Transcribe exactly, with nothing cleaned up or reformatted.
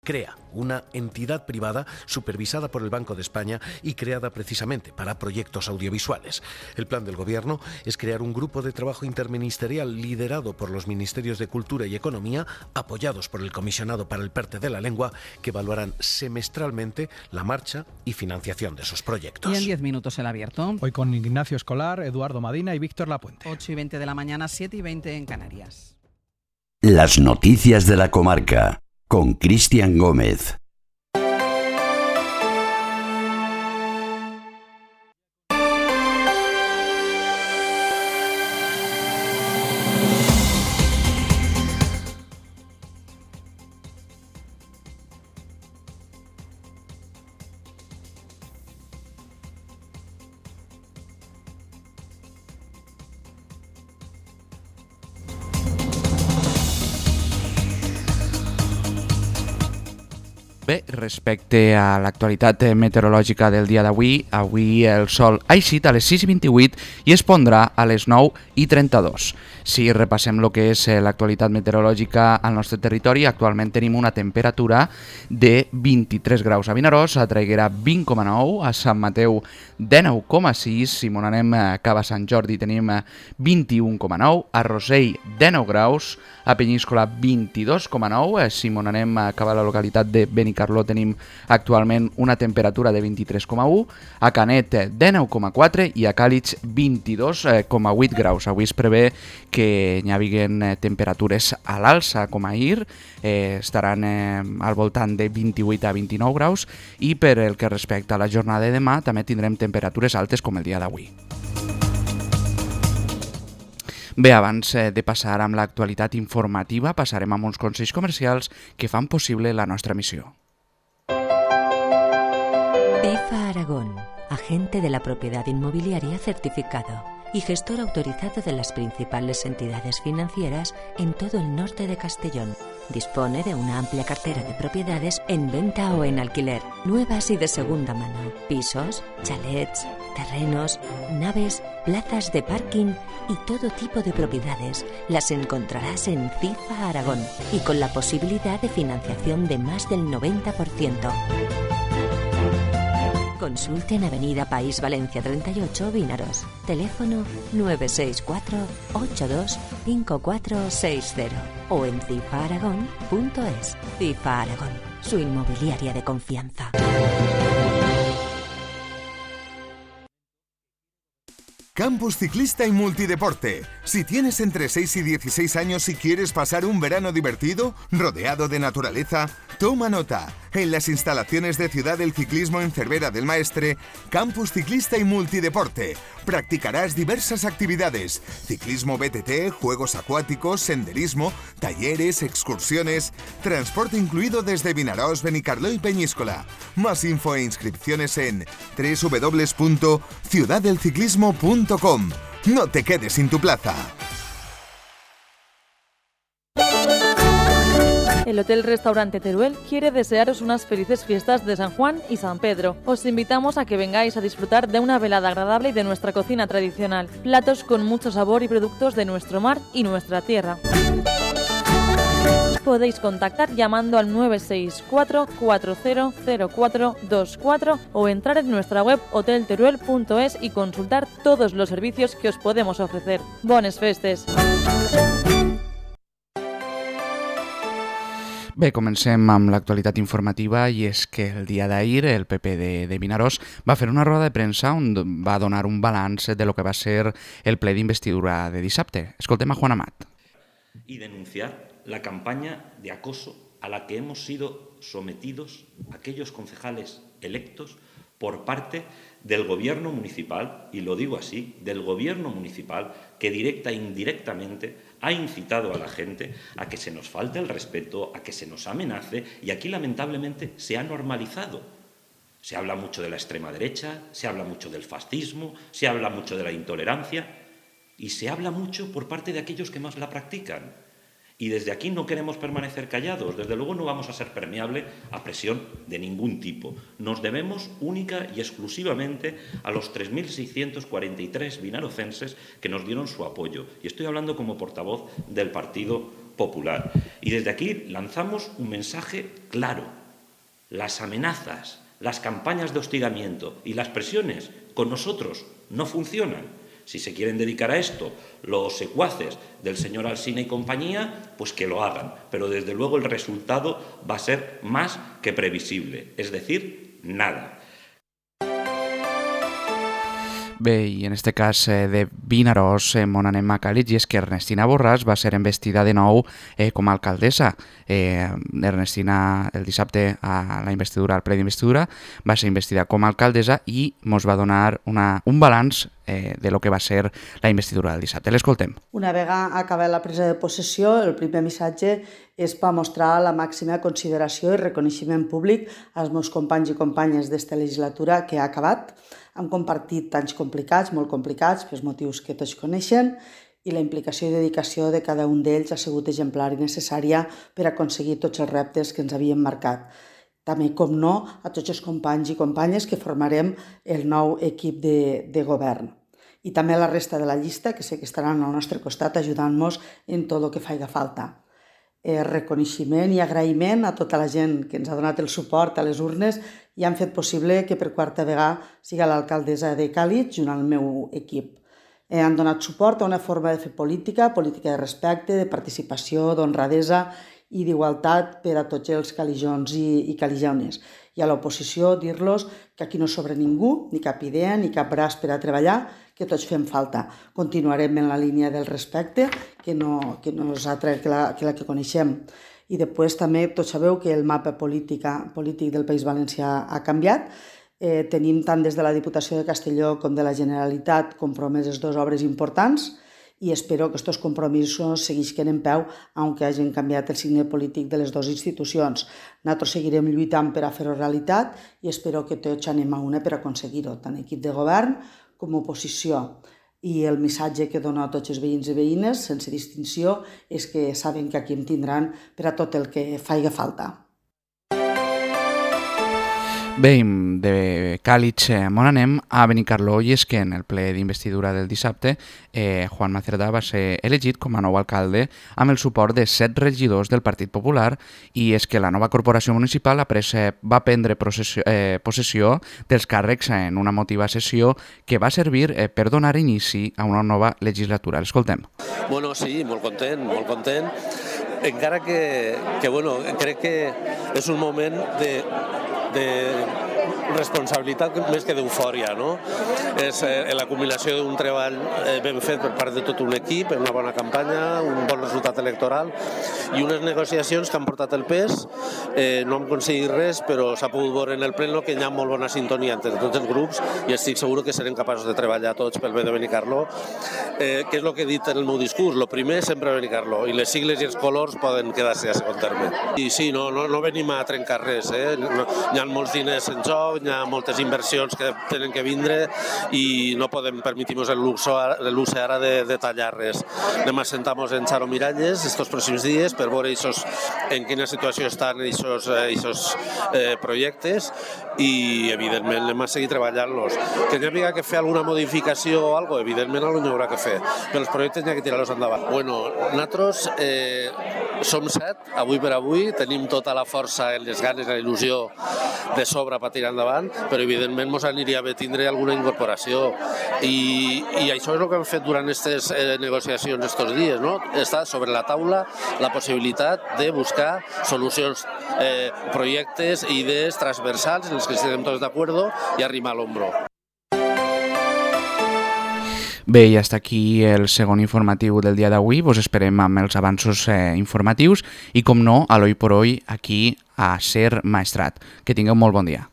Crea una entidad privada supervisada por el Banco de España y creada precisamente para proyectos audiovisuales. El plan del Gobierno es crear un grupo de trabajo interministerial liderado por los Ministerios de Cultura y Economía, apoyados por el Comisionado para el PERTE de la Lengua, que evaluarán semestralmente la marcha y financiación de esos proyectos. Y en diez minutos el abierto. Hoy con Ignacio Escolar, Eduardo Madina y Víctor Lapuente. ocho y veinte de la mañana, siete y veinte en Canarias. Las noticias de la comarca. Con Cristian Gómez. Bé, respecte a l'actualitat meteorològica del dia d'avui, avui el sol ha eixit a les sis i vint-i-vuit i es pondrà a les nou i trenta-dos. Si repassem el que és l'actualitat meteorològica al nostre territori, actualment tenim una temperatura de vint-i-tres graus a Vinaròs, a Traiguera vint coma nou, a Sant Mateu dinou coma sis, si m'on anem cap a Sant Jordi tenim vint-i-un coma nou, a Rossell dinou graus, a Penyíscola vint-i-dos coma nou, si m'on anem cap a la localitat de Benicarló tenim actualment una temperatura de vint-i-tres coma u, a Canet dinou coma quatre i a Càlig vint-i-dos coma vuit graus. Avui es prevé que hi havien temperatures a l'alça com ahir, eh, estaran eh, al voltant de vint-i-vuit a vint-i-nou graus i per el que respecta a la jornada de demà també tindrem temperatures altes com el dia d'avui. Bé, abans de passar amb l'actualitat informativa, passarem amb uns consells comercials que fan possible la nostra missió. IFA Aragón, agente de la propiedad inmobiliaria certificado y gestor autorizado de las principales entidades financieras en todo el norte de Castellón. Dispone de una amplia cartera de propiedades en venta o en alquiler, nuevas y de segunda mano, pisos, chalets, terrenos, naves, plazas de parking y todo tipo de propiedades. Las encontrarás en CIFA Aragón y con la posibilidad de financiación de más del noventa por ciento. Consulte en Avenida País Valencia treinta y ocho, Vinaròs. Teléfono nueve seis cuatro ocho dos cinco cuatro seis cero o en cifa aragón punto es. CIFA Aragón, su inmobiliaria de confianza. Campus Ciclista y Multideporte. Si tienes entre seis y dieciséis años y quieres pasar un verano divertido, rodeado de naturaleza, toma nota. En las instalaciones de Ciudad del Ciclismo en Cervera del Maestre, Campus Ciclista y Multideporte. Practicarás diversas actividades: ciclismo B T T, juegos acuáticos, senderismo, talleres, excursiones, transporte incluido desde Vinaròs, Benicarló y Peñíscola. Más info e inscripciones en doble u doble u doble u punto ciudad del ciclismo punto com. No te quedes sin tu plaza. El Hotel Restaurante Teruel quiere desearos unas felices fiestas de San Juan y San Pedro. Os invitamos a que vengáis a disfrutar de una velada agradable y de nuestra cocina tradicional. Platos con mucho sabor y productos de nuestro mar y nuestra tierra. Podéis contactar llamando al nueve seis cuatro cuatro cero cero cuatro dos cuatro o entrar en nuestra web hotel teruel punto es y consultar todos los servicios que os podemos ofrecer. Bones festes! Bé, comencem amb l'actualitat informativa i és que el dia d'ahir el P P de, de Vinaròs va fer una roda de premsa on va donar un balanç de lo que va ser el ple d'investidura de dissabte. Escoltem a Juan Amat. Y denunciar la campaña de acoso a la que hemos sido sometidos aquellos concejales electos por parte del gobierno municipal, y lo digo así, del gobierno municipal que directa e indirectamente ha incitado a la gente a que se nos falte el respeto, a que se nos amenace, y aquí lamentablemente se ha normalizado. Se habla mucho de la extrema derecha, se habla mucho del fascismo, se habla mucho de la intolerancia y se habla mucho por parte de aquellos que más la practican. Y desde aquí no queremos permanecer callados, desde luego no vamos a ser permeables a presión de ningún tipo. Nos debemos única y exclusivamente a los tres mil seiscientos cuarenta y tres vinarocenses que nos dieron su apoyo. Y estoy hablando como portavoz del Partido popular. Y desde aquí lanzamos un mensaje claro. Las amenazas, las campañas de hostigamiento y las presiones con nosotros no funcionan. Si se quieren dedicar a esto los secuaces del señor Alsina y compañía, pues que lo hagan. Pero desde luego el resultado va a ser más que previsible, es decir, nada. Bé, i en este cas eh, de Vinaròs, eh, on anem a Càlig, i és que Ernestina Borràs va ser investida de nou eh, com a alcaldessa. Eh, Ernestina, el dissabte, a la investidura, al ple d'investidura, va ser investida com a alcaldessa i mos va donar una, un balanç eh, de lo que va ser la investidura del dissabte. L'escoltem. Una vegada acabada la presa de possessió, el primer missatge és per mostrar la màxima consideració i reconeixement públic als meus companys i companyes d'esta legislatura que ha acabat. Hem compartit anys complicats, molt complicats, pels motius que tots coneixen, i la implicació i dedicació de cada un d'ells ha sigut exemplar i necessària per aconseguir tots els reptes que ens havíem marcat. També, com no, a tots els companys i companyes que formarem el nou equip de, de govern. I també a la resta de la llista, que sé que estaran al nostre costat ajudant-nos en tot el que faci falta. Eh, reconeixement i agraïment a tota la gent que ens ha donat el suport a les urnes i han fet possible que per quarta vegada siga l'alcaldessa de Càlig junt al meu equip. Eh, han donat suport a una forma de fer política, política de respecte, de participació, d'honradesa i d'igualtat per a tots els calijons i, i calijones. I a l'oposició dir-los que aquí no sobra ningú, ni cap idea, ni cap braç per a treballar, que tots fem falta. Continuarem en la línia del respecte, que no, que no és altra que la, que la que coneixem. I després també tots sabeu que el mapa política, polític del País Valencià ha canviat. Eh, tenim tant des de la Diputació de Castelló com de la Generalitat compromeses dues obres importants i espero que aquests compromisos seguisquen en peu, aunque hagin canviat el signe polític de les dues institucions. Nosaltres seguirem lluitant per a fer-ho realitat i espero que tots anem a una per aconseguir-ho, tant equip de govern com oposició. I el missatge que dono a tots els veïns i veïnes, sense distinció, és que saben que aquí em tindran per a tot el que faci falta. Bé, de Càlig, on anem a Benicarló, i és que en el ple d'investidura del dissabte eh, Juan Macerdà va ser elegit com a nou alcalde amb el suport de set regidors del Partit Popular, i és que la nova corporació municipal ha pres, eh, va prendre processió, eh, possessió dels càrrecs en una emotiva sessió que va servir eh, per donar inici a una nova legislatura. L'escoltem. Bueno, sí, molt content, molt content. Encara que, que bueno, crec que és un moment de de responsabilitat més que d'eufòria, no? És eh, la combinació d'un treball eh, ben fet per part de tot un equip, una bona campanya, un bon resultat electoral i unes negociacions que han portat el pes. Eh, no hem aconseguit res, però s'ha pogut veure en el pleno que hi ha molt bona sintonia entre tots els grups i estic segur que serem capaços de treballar tots pel bé de Benicarló. Eh, que és el que he dit en el meu discurs, el primer sempre Benicarló, i les sigles i els colors poden quedar-se a segon terme. I sí, no, no, no venim a trencar res, eh? No, hi ha molts diners en joc, hi ha moltes inversions que tenen que vindre i no podem permetir-nos el luxe, el luxe ara de, de tallar res. Anem a sentar-nos en Charo Miralles estos pròxims dies per veure esos, en quina situació estan aquests eh, projectes i, evidentment, anem a seguir treballant-los. Que n'hi havia que fer alguna modificació o alguna cosa, evidentment, no n'hi haurà que fer, però els projectes n'hi ha que tirar-los endavant. Bueno, nosaltres eh, som set, avui per avui, tenim tota la força, les ganes, la il·lusió de sobre per tirar endavant, però evidentment ens aniria bé tindre alguna incorporació i, i això és el que hem fet durant aquestes eh, negociacions estos dies, no? Està sobre la taula la possibilitat de buscar solucions, eh, projectes i idees transversals en els que estem tots d'acord i arrimar l'ombro. Bé, i hasta aquí el segon informatiu del dia d'avui. Vos esperem amb els avanços eh, informatius i, com no, a l'Hoy por Hoy aquí a Ser Maestrat. Que tingueu molt bon dia.